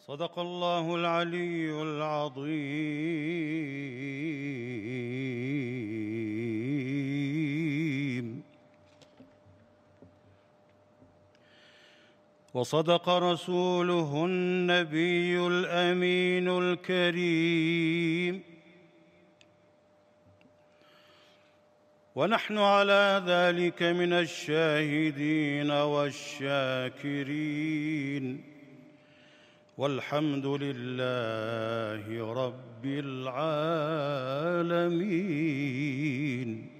صدق الله العلي العظيم. وصدق رسوله النبي الأمين الكريم، ونحن على ذلك من الشاهدين والشاكرين، والحمد لله رب العالمين.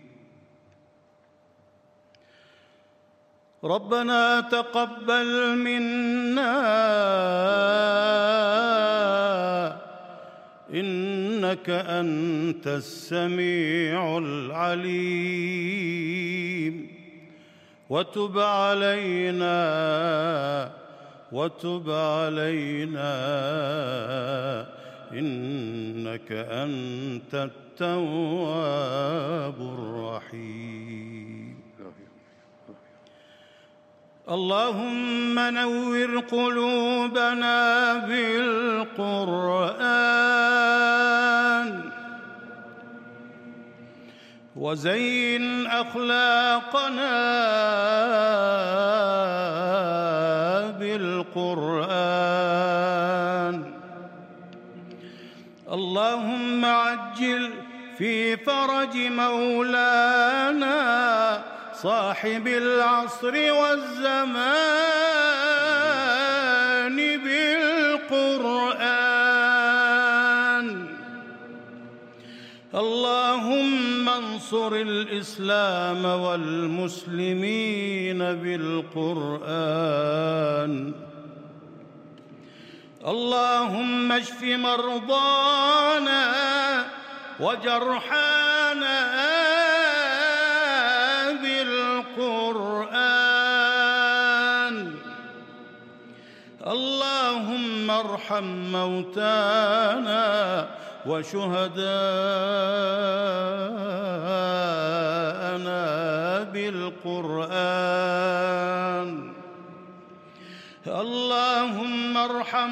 ربنا تقبل منا إنك أنت السميع العليم، وتب علينا إنك أنت التواب الرحيم. اللهم نور قلوبنا بالقرآن، وزين أخلاقنا بالقرآن. اللهم عجل في فرج مولانا صاحب العصر والزمان بالقرآن. اللهم انصر الإسلام والمسلمين بالقرآن. اللهم اشف مرضانا وجرحانا بالقرآن. اللهم ارحم موتانا وشهداءنا بالقرآن. اللهم ارحم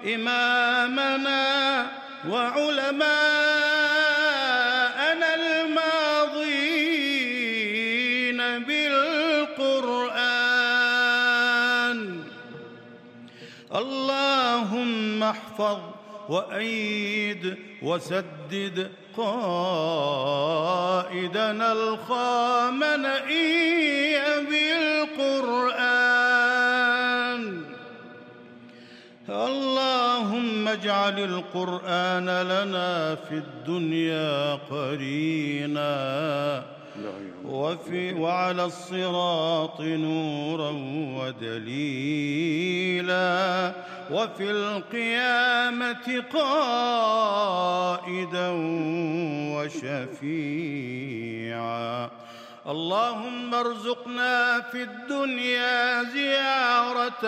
إمامنا وعلماءنا الماضين بالقرآن. اللهم احفظ وأيد وسدد قائدنا الخامنئي بالقرآن. اللهم اجعل القرآن لنا في الدنيا قرينا، وعلى الصراط نورا ودليلا، وفي القيامة قائدا وشفيعا. اللهم ارزقنا في الدنيا زيارة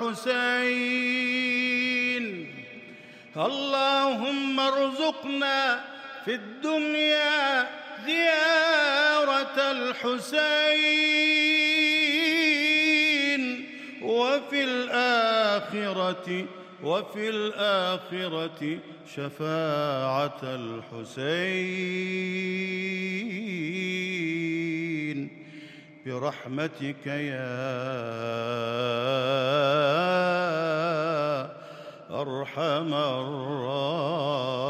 الحسين. اللهم ارزقنا في الدنيا زيارة الحسين، وفي الآخرة شفاعة الحسين برحمتك يا أرحم الراحمين.